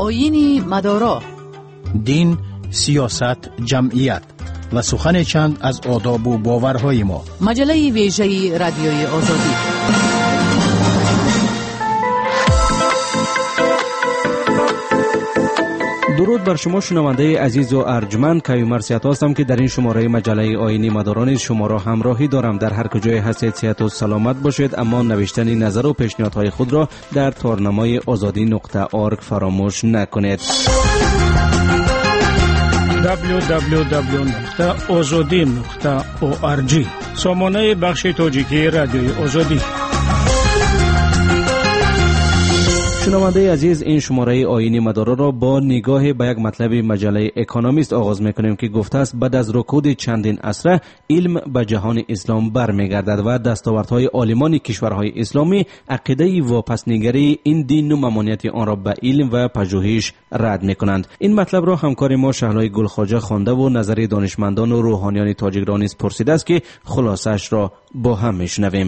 آیین مدارا، دین، سیاست، جمعیت و سخن چند از آداب و باورهای ما. مجله ویژه رادیوی آزادی. درود بر شما شنونده عزیز و ارجمند. کیومرث هستم که در این شماره مجله آیین مداران شما را همراهی دارم. در هر کجای هستید صحت و سلامت باشید، اما نوشتن نظر و پیشنهادهای خود را در تارنمای azadi.org فراموش نکنید. www.azadi.org سامانه بخش تاجیکی رادیوی آزادی. شنونده عزیز، این شماره آیین مدارا را با نگاه به یک مطلب مجله اکونومیست آغاز میکنیم که گفته است بعد از رکود چندین عصر علم به جهان اسلام برمیگردد و دستاوردهای عالمان کشورهای اسلامی عقیده واپسنگری این دین و ممانعت آن را به علم و پژوهش رد میکنند. این مطلب را همکار ما شهلای گلخواجه خوانده و نظر دانشمندان و روحانیان تاجیک را نیز پرسیده است که خلاصش را با هم میشنویم.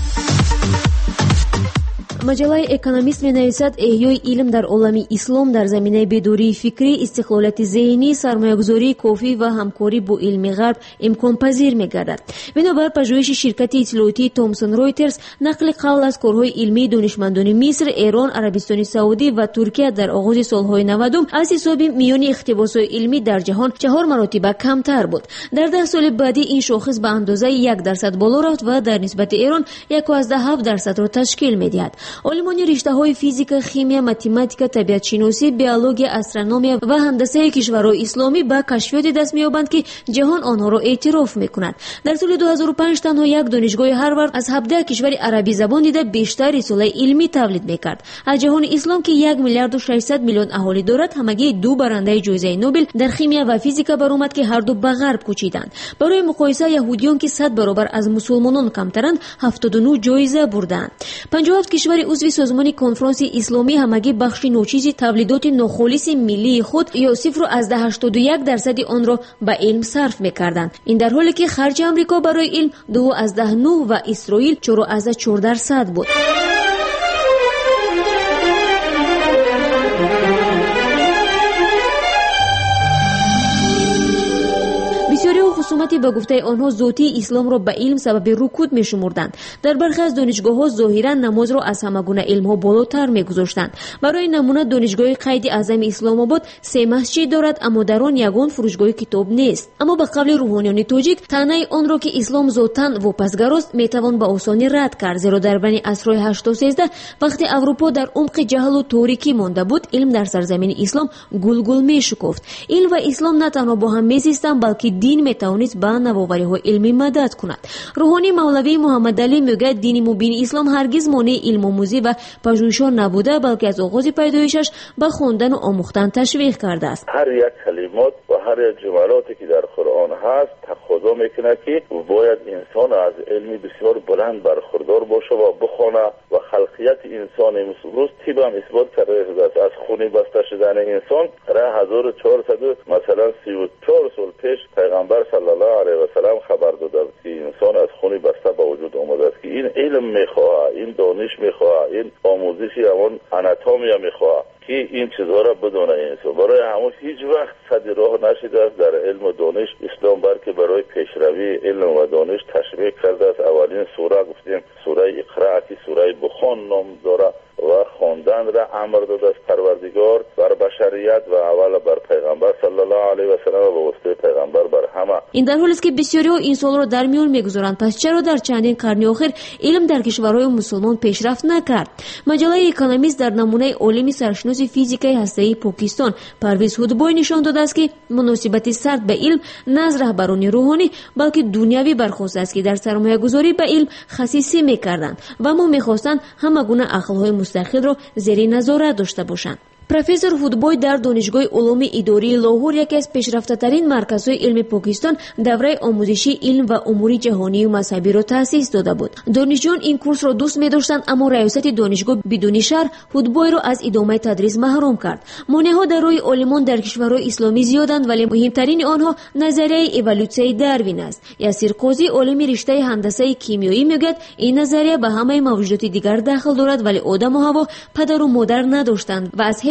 маҷаллаи экономист менависад эҳёи илм дар олами ислом дар заминаи бедории фикрӣ, истиқлолияти зеҳнӣ, сармоягузории кофӣ ва ҳамкорӣ бо илми ғарб имконпазир мегардад. бинобар пажӯҳиши ширкати иттилоотии Thomson Reuters нақли қавл аз корҳои илмии донишмандони Миср, Эрон, Арабистони Саудӣ ва Туркия дар оғози солҳои 90 аз ҳисоби миёни ихтибосҳои илмӣ дар ҷаҳон 4 маротиба камтар буд. дар 10 соли баъдӣ ин шохис ба андозаи 1% боло рафт ва дар нисбати Эрон 1.7%-ро ташкил медиҳад. олимони риштаҳои физика, химия, математика, табиатшиносӣ, биология, астрономия ва ҳандасаи кишварҳои исломӣ ба кашфиёте даст меёбанд ки ҷаҳон онҳоро эътироф мекунад. дар соли 2005 танҳо як донишгоҳи Ҳарвард аз 17 кишвари арабӣ забон дида бештар рисолаи илмӣ тавлид мекард. аз ҷаҳони ислом ки 1 миллиарду 600 миллион аҳолӣ дорад, ҳамагии 2 барандаи ҷоизаи Нобел дар химия ва физика баромад ки ҳарду ба ғарб кӯчиданд. барои муқоиса яҳудиён ки 100 баробар аз мусулмонон камтаранд 79 ҷоиза бурданд. 57 кишвари узви созмони конфронси исломӣ ҳамагӣ бахши ночизи тавлидоти нохолиси миллии худ ё 0.81% онро ба илм сарф мекарданд. ин дар ҳоле ки харҷи амрико барои илм 2.9 ва Исроил 4.4% буд. бисёриҳо хусумати ба гуфтаи онҳо зотии исломро ба илм сабаби рукуд мешумурданд. дар бархе аз донишгоҳҳо зоҳиран намозро аз ҳамагуна илмҳо болотар мегузоштанд. барои намуна донишгоҳи қайди аъзами исломобод 3 масҷид дорад, аммо дар он ягон фурӯшгоҳи китоб нест. аммо ба қавли рӯҳониёни тоҷик, таънаи онро ки ислом зотан вопасгарост метавон ба осонӣ рад кард, зеро дар байни асрҳои 8-13 вақте аврупо дар умқи ҷаҳлу торикӣ монда буд, илм дар сарзамини ислом гулгул мешукофт. илм ва ислом на танҳо бо ҳам мезистанд, балки дин метавонист ба навовариҳои илмӣ мадад кунад. рӯҳонӣ Мавлавӣ Муҳаммадалӣ мегӯяд дини мубини ислом ҳаргиз монеъи илмомӯзӣ ва пажӯҳишҳо набуда, балки аз оғози пайдоишаш ба хондану омӯхтан ташвиқ кардааст. ҳар як калимот ва ҳар як ҷумалоте ки дар Қуръон ҳаст тақозо мекунад ки бояд инсон аз илми бисёр буланд бархурдор боша ва бихона ва халқияти инсони имрӯз тибам исбот карда шудааст. аз хуни баста шудани инсон ра 1434 сол пеш пайғамбар саллаллоҳу алайҳи ва саллам хабар доданд ки инсон аз хуни баста ба вуҷуд омадааст, ки ин илм мехоҳад, ин дониш мехоҳад, ин омӯзиши ҳамон анатомия мехоҳад ки ин чизҳоро бидона инсон. барои ҳамон ҳеҷ вақт сади роҳ нашидааст дар илму дониш ислом, балки барои пешравии илм ва дониш ташвиқ кардааст. аввалин сура гуфтем сураи иқра ки сураи бухон ном дорад ва хонданро амр додааст парвардигор бар башарият ва аввала бар пайғамбар саллаллоҳу алайҳи ва саллам ва ба воситаи пайғамбар бар ҳама. ин дар ҳолест ки бисёриҳо ин суолро дар миён мегузоранд, пас чаро дар чандин қарни охир илм дар кишварҳои мусулмон пешрафт накард? маҷаллаи экономист дар намунаи олими саршиноси физикаи ҳастаии Покистон Парвиз Ҳудбой нишон додааст ки муносибати сард ба илм на аз раҳбарони рӯҳонӣ, балки дунявӣ бархостааст ки дар сармоягузорӣ ба илм хасисӣ мекарданд ва мо мехостанд ҳама гуна ақлҳои мустақилро зери назорат дошта бошанд. профессор Ҳудбой дар донишгоҳи улуми идории Лоҳур, яке аз пешрафтатарин марказҳои илми Покистон, давраи омӯзиши илм ва умури ҷаҳонию мазҳабиро таъсис дода буд. донишҷӯён ин курсро дӯст медоштанд, аммо раёсати донишгоҳ бидуни шарҳ Ҳудбойро аз идомаи тадрис маҳрум кард. монеаҳо дар роҳи олимон дар кишварҳои исломӣ зиёданд, вале муҳимтарини онҳо назарияи эволюсияи Дарвин аст. Ясир Қозӣ, олими риштаи ҳандасаи кимиёӣ, мегӯяд ин назария ба ҳамаи мавҷудоти дигар дахл дорад, вале одаmu ҳаво падару модар надоштанд ва аз ҳеҷ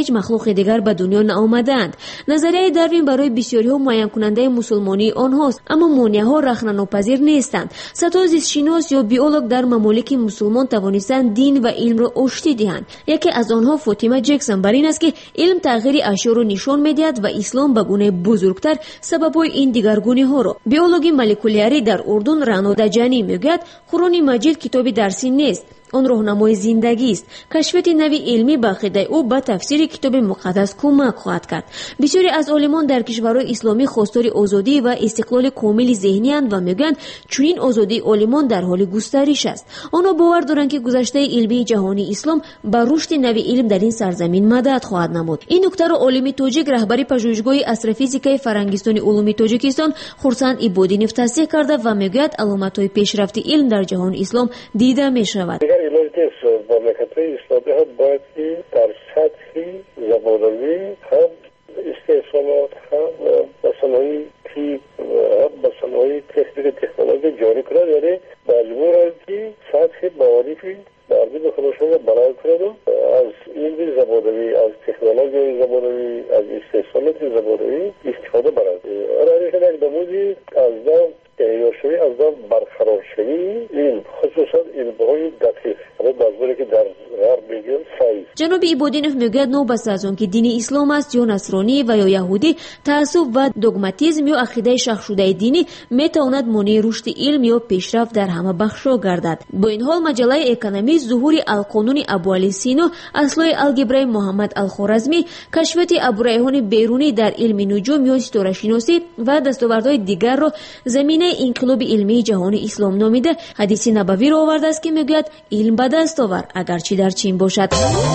هیچ مخلوق دیگر به دنیا نآمدند. نظریه داروین برای بسیاری‌ها معین کننده مسلمانی آنهاست، اما مانع‌ها رخنه‌ناپذیر نیستند. صدها زیستشناس یا بیولوژ در ممالک مسلمان توانستند دین و علم را آشتی دهند. یکی از آنها فاطمه جکسون بر این است که علم تغییر اشیا را نشان می‌دهد و اسلام به گونه بزرگتر سبب‌های این دیگرگونی‌ها را. بیولوژی مولکولیاری در اردن رانو دجانی میگوید قرآن مجید کتابی درسی نیست، آن راهنمای زندگی است. کشفیات نوی علمی به عقیده او به تفسیر کتاب مقدس کمک خواهد کرد. بسیاری از عالمان در کشورهای اسلامی خواستار آزادی و استقلال کامل ذهنی اند و میگویند چنین آزادی عالمان در حال گسترش است. آنها باور دارند که گذشته علمی جهانی اسلام به رشد نوی علم در این سرزمین مدد خواهد نمود. این نکته را عالم تاجیک رهبری پژوهشگاه استروفیزیکای فرنگستان علومی تاجیکستان خورسند عبادینov تصدیق کرده و میگوید علامت‌های پیشرفت علم در جهان اسلام دیده می‌شود. علاج نیست. مملکت‌های اسلامی هم باید که در سطح زبانوی هم استحصالات هم مسئله‌های تیپ هم مسئله‌های تکنولوژی جاری کنند، یعنی مجبورند که سطح معارفی مردم خودشون را بلند کنند و از علم زبانوی، از تکنولوژی زبانوی، از استحصالات زبانوی استفاده برند. آنها که یک نمودی از دام تهیه‌شوی از دام برقرار شوی این خصوصا علم‌های دقیق مجبوری که در غرب میگن سایز. جناب عبادینov میگوید نوبت از آن که دین اسلام است یا نصرانی و یا یهودی، تعصب و دوگماتیسم یا عقیده شخص شده دینی میتواند مانع رشد علم یا پیشرفت در همه بخش‌ها گردد. با این حال مجله اکونومیست ظهور القانون ابوعلی سینا، اصلای الگبرای محمد الخوارزمی، کشفیات ابوریحان بیرونی در علم نجوم یا ستاره‌شناسی و دستاوردهای دیگر را زمینه انقلاب علمی جهان اسلام نامیده حدیث نبوی را آورده است که میگوید علم به دست آور اگرچه در چین باشد.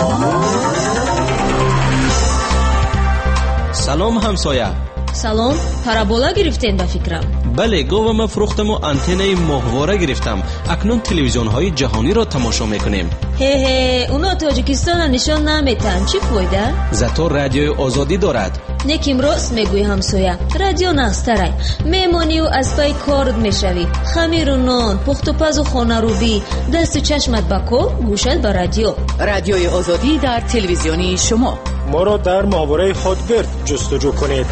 سلام همسایه. سلام، پارابولا گرفتین به فکرم. بله، گوام فروختم و آنتنای ماهواره گرفتم. اکنون تلویزیون های جهانی را تماشا میکنیم. اونا تاجیکستان نشان نمیتن، چی فایده؟ زاتو رادیوی آزادی دارد. نکیم راست میگوی همسایه، رادیو نقصتره. میمانی و از پای کارت میشوی، خمیر و نان، پخت و پز و خانه روبی، دست و چشمت بکو، گوشت به رادیو. رادیوی آزادی در تلویزیونی شما. ما را در ماهواره خودگرد جستجو کنید.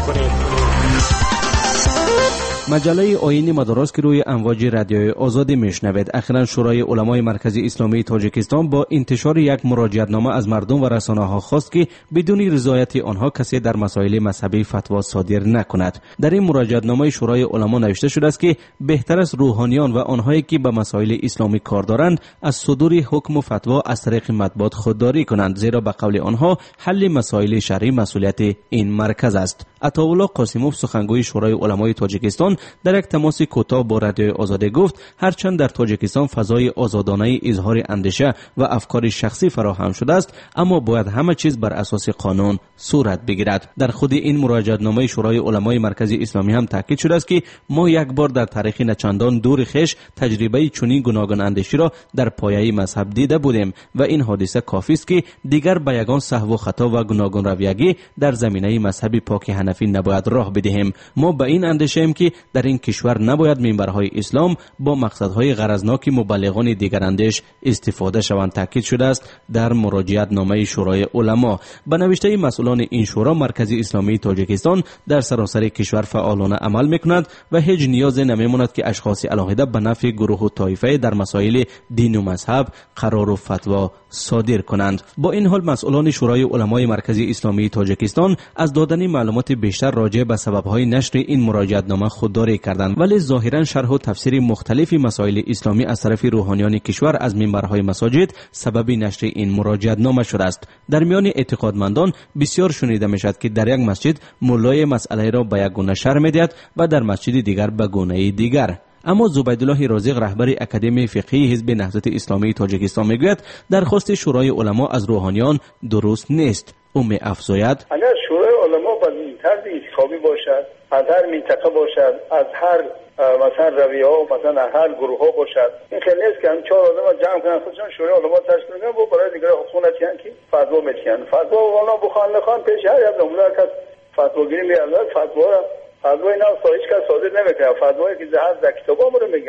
مجله آیین مدارس که روی امواج رادیوی آزادی میشنوید. اخیراً شورای علمای مرکزی اسلامی تاجیکستان با انتشار یک مراجعتنامه از مردم و رسانه‌ها خواست که بدون رضایت آنها کسی در مسائل مذهبی فتوا صادر نکند. در این مراجعتنامه شورای علما نوشته شده است که بهتر است روحانیان و آنهایی که به مسائل اسلامی کار دارند از صدور حکم و فتوا از طریق مطبوعات خودداری کنند، زیرا به قول آنها حل مسائل شرعی مسئولیت این مرکز است. عطاالله قاسموف سخنگوی شورای علمای تاجیکستان در یک تماس کوتاه با رادیوی آزادی گفت هرچند در تاجیکستان فضای آزادانه اظهار اندیشه و افکار شخصی فراهم شده است، اما باید همه چیز بر اساس قانون صورت بگیرد. در خود این مراجعتنامه شورای علمای مرکزی اسلامی هم تاکید شده است که ما یک بار در تاریخ نچندان دور خویش تجربه چنین گوناگون اندیشی را در پایه مذهب دیده بودیم و این حادثه کافی است که دیگر به یگان سهو و خطا و گوناگون رویگی در زمینه مذهب پاک حنفی نباید راه بدهیم. ما به این اندیشه ایم که در این کشور نباید منبرهای اسلام با مقصدهای غرضناک مبلغان دیگراندیش استفاده شوند، تاکید شده است در مراجعتنامه شورای علما. به نوشته مسئولان این شورا، مرکز اسلامی تاجیکستان در سراسر کشور فعالانه عمل میکند و هیچ نیازی نمیماند که اشخاص علاهیده به نفع گروه و طایفه در مسائل دین و مذهب قرار و فتوا صادر کنند. با این حال مسئولان شورای علمای مرکزی اسلامی تاجیکستان از دادن معلومات بیشتر راجع به سببهای نشر این مراجعتنامه خودداری کردند، ولی ظاهرا شرح و تفسیر مختلف مسائل اسلامی از طرف روحانیان کشور از منبرهای مساجد سبب نشر این مراجعتنامه شده است. در میان اعتقادمندان بسیار شنیده میشد که در یک مسجد مولای مسئله را به یک گونه شرح میدهد و در مسجد دیگر به گونه دیگر. اما زبیدالله رازق رهبر اکادمی فقهی حزب نهضت اسلامی تاجیکستان میگوید درخواست شورای علما از روحانیان درست نیست. او می‌افزاید اگر شورای علما با طرز انتخابی باشد، از هر منطقه باشد، از هر مثلا رویه ها مثلا هر گروه ها باشد، این خیلی نیست که هم 4 آدم جمع کنن خودشون شورای علما تشکیل کنن و برای دیگه خونتیان که فتوا میدن. فتوا والا بخوان پیش هر یک نمونه که فتوا گیری میاد، فتوا اینا هیچ کس صادر نمیکنه. فتوایی که در کتابا رو میگن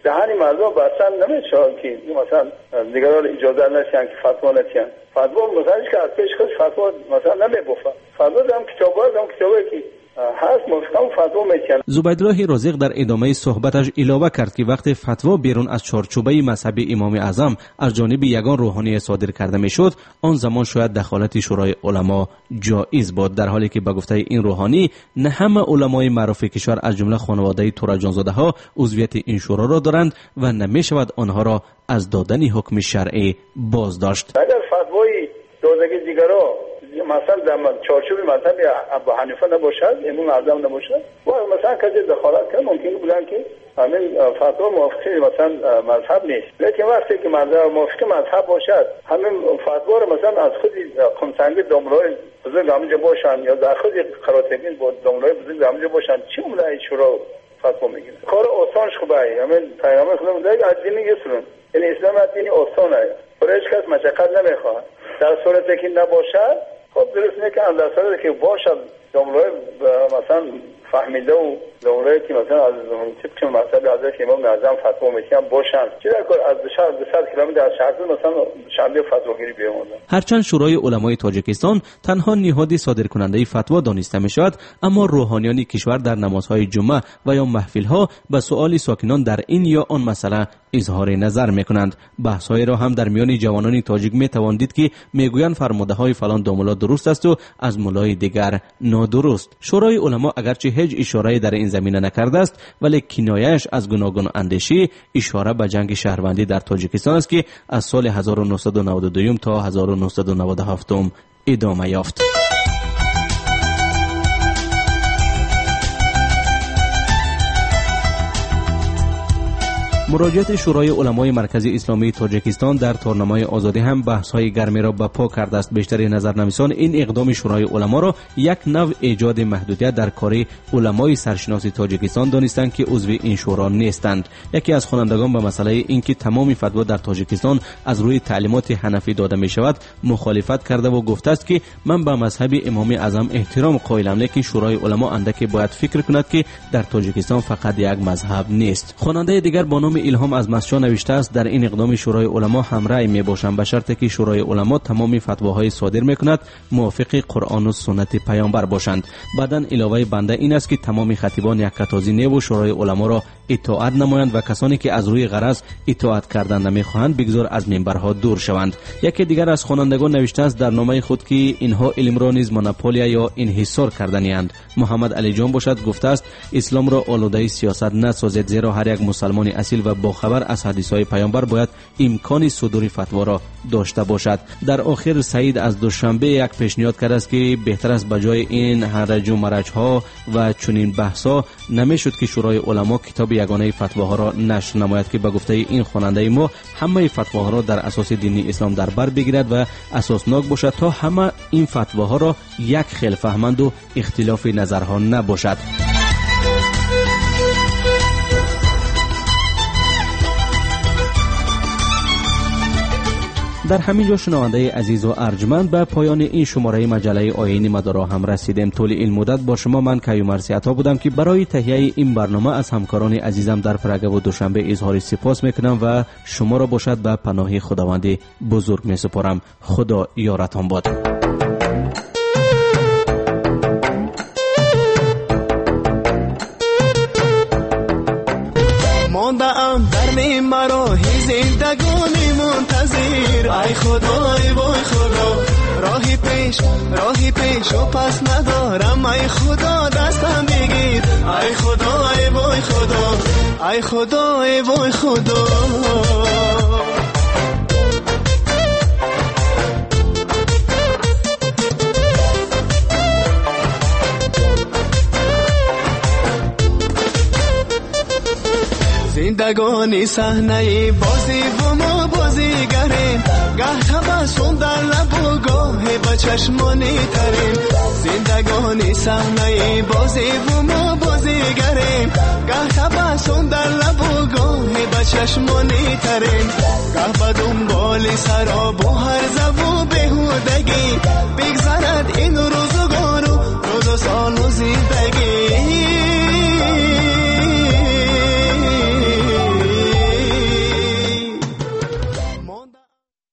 دهن مردم بستن نمیشه که مثلا دیگران اجازه نشن که فتوا نتیان. فتوا مثلا که از پیش خود فتوا مثلا نمیبوفه. فتوا هم کتابه که هست مفهوم فتوا میکنه. زبیدالله رازق در ادامه صحبتش علاوه کرد که وقتی فتوا بیرون از چارچوبه مذهبی امام اعظم از جانب یگان روحانی صادر کرده میشد، آن زمان شاید دخالت شورای علما جایز بود، در حالی که به گفته این روحانی نه همه علمای معروف کشور از جمله خانواده تورجانزاده ها عضویت این شورا را دارند و نمیشود آنها را از دادن حکم شرعی باز داشت. اگر فتوای دادگی دیگران مثلا در چارچوب مذهب ابو حنیفه نباشد، امام اعظم نباشد، و مثلا کسی دخالت کنه ممکنه بودن که همین فتوا موافق مثلا مذهب نیست. لیکن وقتی که موافق مذهب باشد، همین فتوا رو مثلا از خود خمسنگی داملای بزرگ همونجا باشن یا در خود قراتگین با داملای بزرگ همونجا باشن، چی مولای شورا فتوا میگیره؟ کار آسانش خوبه. همین پیامبر خدا میگه از دین یسرون، یعنی اسلام از دین آسانه، برای هیچ کس مشقت نمیخواد. در صورتی که نباشد، خب درست میگه در صورتی که باشد داملای مثلا فهمیده و داملایی که مثلا از طبق مذهب حضرت امام اعظم فتوا میگن باشن، چرا از 200 کیلومتر از شهر مثلا شنبه فتواگیری بیاموزن. هرچند شورای علمای تاجیکستان تنها نهاد صادر کننده فتوا دانسته میشود، اما روحانیان کشور در نمازهای جمعه و یا محفل‌ها به سؤال ساکنان در این یا آن مسئله اظهار نظر میکنند. بحث‌های را هم در میان جوانان تاجیک میتوان دید که میگویند فرموده‌های فلان داملا درست است و از مولای دیگر نادرست. شورای علما اگرچه هیچ اشاره در این زمینه نکرده است، ولی کنایه‌اش از گوناگون اندیشی اشاره به جنگ شهروندی در تاجیکستان است که از سال 1992 تا 1997 ادامه یافت. مراجعت شورای علمای مرکزی اسلامی تاجیکستان در تورنمای آزادی هم بحث‌های گرمی را برپا کرده است. بیشتر نظرنویسان این اقدام شورای علما را یک نوع ایجاد محدودیت در کار علمای سرشناس تاجیکستان دانستند که عضو این شورا نیستند. یکی از خوانندگان به مسئله اینکه تمام فتوا در تاجیکستان از روی تعلیمات حنفی داده می شود مخالفت کرده و گفته است که من به مذهب امام اعظم احترام قائلم، لیکن شورای علما اندکی باید فکر کند که در تاجیکستان فقط یک مذهب نیست. خواننده دیگر با نام الهام از مسجد نوشته است در این اقدام شورای علما همراه می باشند به شرطی که شورای علما تمام فتواهای صادر میکند موافق قرآن و سنت پیامبر باشند. بعداً علاوه بنده این است که تمام خطیبان یک کتازی نیو شورای علما را اطاعت نمایند و کسانی که از روی غرض اطاعت کردن نمیخواهند بگذار از منبرها دور شوند. یکی دیگر از خوانندگان نوشته است در نامه خود که اینها علم را نیز مونوپولیا یا انحصار کردنی‌اند. محمد علی جان باشد گفته است اسلام را آلوده سیاست نسازید، زیرا هر یک مسلمان اصیل و با خبر از حدیث‌های پیامبر باید امکان صدور فتوا را داشته باشد. در آخر سعید از دوشنبه یک پیشنهاد کرد است که بهتر است بجای این هرج و مرج‌ها و چنین بحث‌ها نمیشد که شورای علما کتاب یگانه فتواها را نشر نماید که به گفته این خواننده ما همه فتواها را در اساس دینی اسلام در بر بگیرد و اساسناک باشد تا همه این فتواها را یک خیل فهمند و اختلاف نظرها نباشد. در همین جا شنونده عزیز و ارجمند به پایان این شماره مجله آیین مدارا هم رسیدیم. طول این مدت با شما من کیومرثی عطا بودم که برای تهیه این برنامه از همکاران عزیزم در پرگه و دوشنبه اظهار سپاس میکنم و شما را باشد به پناه خداوند بزرگ میسپارم. خدا یارتان باد. ماندم در نیم مراهی زندگانی منتظر. ای خدای وای خدا راهی پیش و پس ندارم. ای خدا دستم بگیر. ای خدای وای خدا ای خدای وای خدا. زندگانی صحنه بازی و ما بازیگریم، گه تبسم در لب و گاه به چشمانی ترین. زندگانی صحنه بازی و ما بازیگریم، گه تبسم در لب و گاه به چشمانی ترین. گه به دنبال سراب و هرزه و بهودگی،